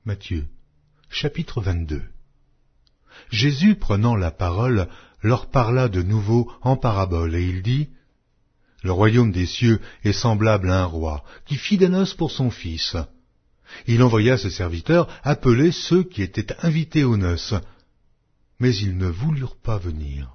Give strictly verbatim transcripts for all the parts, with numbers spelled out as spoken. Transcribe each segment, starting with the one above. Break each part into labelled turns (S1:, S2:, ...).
S1: Matthieu, chapitre vingt-deux. Jésus, prenant la parole, leur parla de nouveau en parabole, et il dit, « Le royaume des cieux est semblable à un roi, qui fit des noces pour son fils. Il envoya ses serviteurs appeler ceux qui étaient invités aux noces, mais ils ne voulurent pas venir.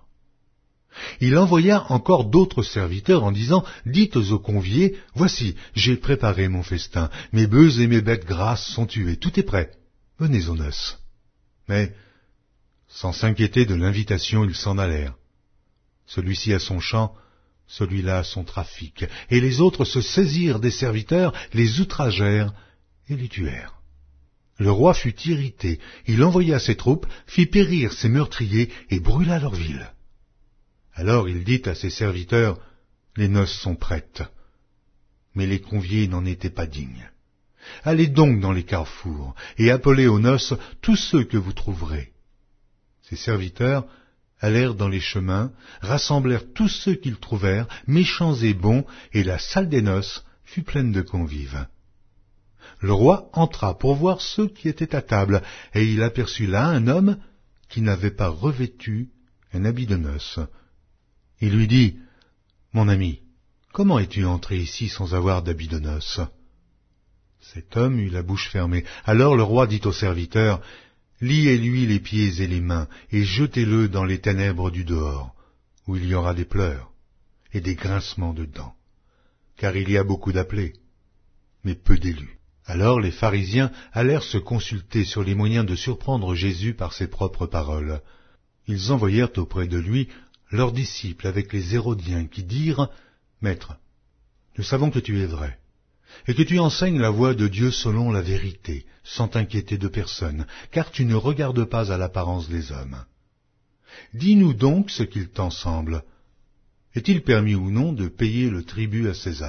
S1: Il envoya encore d'autres serviteurs en disant, « Dites aux conviés, voici, j'ai préparé mon festin, mes bœufs et mes bêtes grasses sont tués, tout est prêt, venez aux noces. » Mais, sans s'inquiéter de l'invitation, ils s'en allèrent. Celui-ci à son champ, celui-là à son trafic, et les autres se saisirent des serviteurs, les outragèrent et les tuèrent. Le roi fut irrité, il envoya ses troupes, fit périr ses meurtriers et brûla leur ville. Alors il dit à ses serviteurs, « Les noces sont prêtes. » Mais les conviés n'en étaient pas dignes. « Allez donc dans les carrefours et appelez aux noces tous ceux que vous trouverez. » Ses serviteurs allèrent dans les chemins, rassemblèrent tous ceux qu'ils trouvèrent, méchants et bons, et la salle des noces fut pleine de convives. Le roi entra pour voir ceux qui étaient à table, et il aperçut là un homme qui n'avait pas revêtu un habit de noces. Il lui dit, « Mon ami, comment es-tu entré ici sans avoir d'habit de noces ?» Cet homme eut la bouche fermée. Alors le roi dit aux serviteurs, « Liez-lui les pieds et les mains, et jetez-le dans les ténèbres du dehors, où il y aura des pleurs et des grincements de dents, car il y a beaucoup d'appelés, mais peu d'élus. » Alors les pharisiens allèrent se consulter sur les moyens de surprendre Jésus par ses propres paroles. Ils envoyèrent auprès de lui leurs disciples avec les Hérodiens qui dirent, « Maître, nous savons que tu es vrai, et que tu enseignes la voie de Dieu selon la vérité, sans t'inquiéter de personne, car tu ne regardes pas à l'apparence des hommes. Dis-nous donc ce qu'il t'en semble. Est-il permis ou non de payer le tribut à César ?»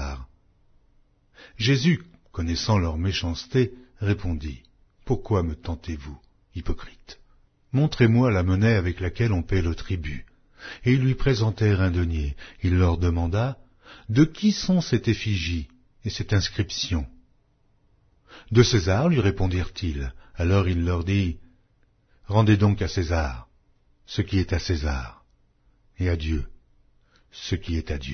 S1: Jésus, connaissant leur méchanceté, répondit, « Pourquoi me tentez-vous, hypocrite? Montrez-moi la monnaie avec laquelle on paie le tribut. » Et ils lui présentèrent un denier. Il leur demanda, « De qui sont cette effigie et cette inscription ?» « De César, lui répondirent-ils. Alors il leur dit, « Rendez donc à César ce qui est à César, et à Dieu ce qui est à Dieu. »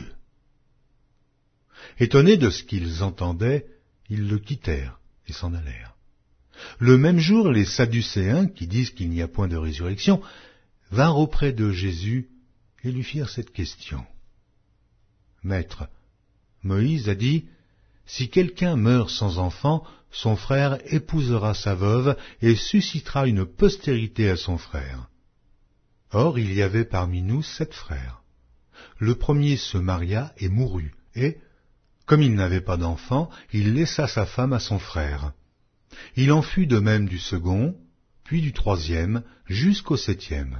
S1: Étonnés de ce qu'ils entendaient, ils le quittèrent et s'en allèrent. Le même jour, les Sadducéens, qui disent qu'il n'y a point de résurrection, vinrent auprès de Jésus et lui firent cette question. « Maître, Moïse a dit, si quelqu'un meurt sans enfant, son frère épousera sa veuve et suscitera une postérité à son frère. Or il y avait parmi nous sept frères. Le premier se maria et mourut, et, comme il n'avait pas d'enfant, il laissa sa femme à son frère. Il en fut de même du second, puis du troisième, jusqu'au septième.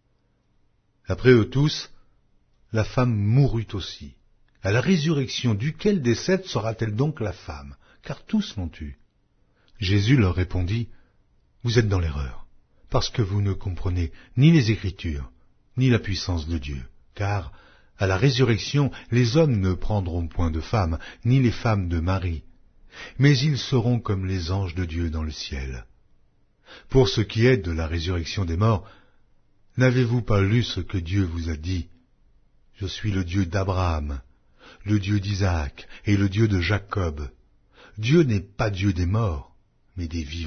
S1: Après eux tous, la femme mourut aussi. À la résurrection, duquel des sept sera-t-elle donc la femme? Car tous l'ont eue. » Jésus leur répondit, « Vous êtes dans l'erreur, parce que vous ne comprenez ni les Écritures, ni la puissance de Dieu. Car, à la résurrection, les hommes ne prendront point de femmes, ni les femmes de mari, mais ils seront comme les anges de Dieu dans le ciel. Pour ce qui est de la résurrection des morts, n'avez-vous pas lu ce que Dieu vous a dit? Je suis le Dieu d'Abraham, le Dieu d'Isaac et le Dieu de Jacob. Dieu n'est pas Dieu des morts, mais des vivants. »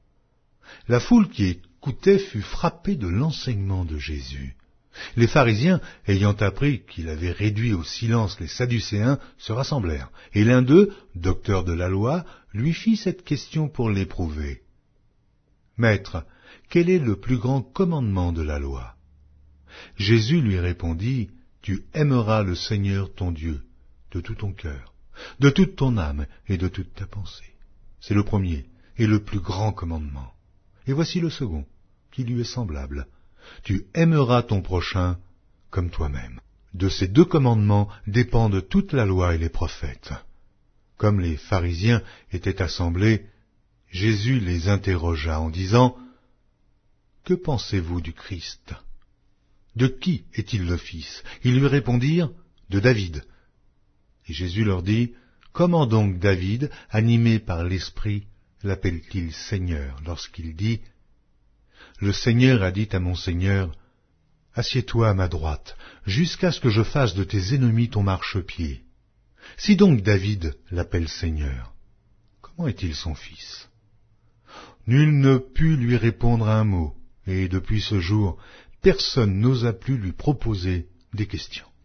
S1: La foule qui écoutait fut frappée de l'enseignement de Jésus. Les pharisiens, ayant appris qu'il avait réduit au silence les Sadducéens, se rassemblèrent, et l'un d'eux, docteur de la loi, lui fit cette question pour l'éprouver. « Maître, quel est le plus grand commandement de la loi ?» Jésus lui répondit, « Tu aimeras le Seigneur ton Dieu de tout ton cœur, de toute ton âme et de toute ta pensée. C'est le premier et le plus grand commandement. Et voici le second, qui lui est semblable. Tu aimeras ton prochain comme toi-même. De ces deux commandements dépendent toute la loi et les prophètes. » Comme les pharisiens étaient assemblés, Jésus les interrogea en disant, « Que pensez-vous du Christ ? De qui est-il le fils ?» Ils lui répondirent, « De David. » Et Jésus leur dit, « Comment donc David, animé par l'Esprit, l'appelle-t-il Seigneur lorsqu'il dit « Le Seigneur a dit à mon Seigneur, assieds-toi à ma droite, jusqu'à ce que je fasse de tes ennemis ton marchepied. » Si donc David l'appelle Seigneur, comment est-il son fils? Nul ne put lui répondre un mot, et depuis ce jour, personne n'osa plus lui proposer des questions.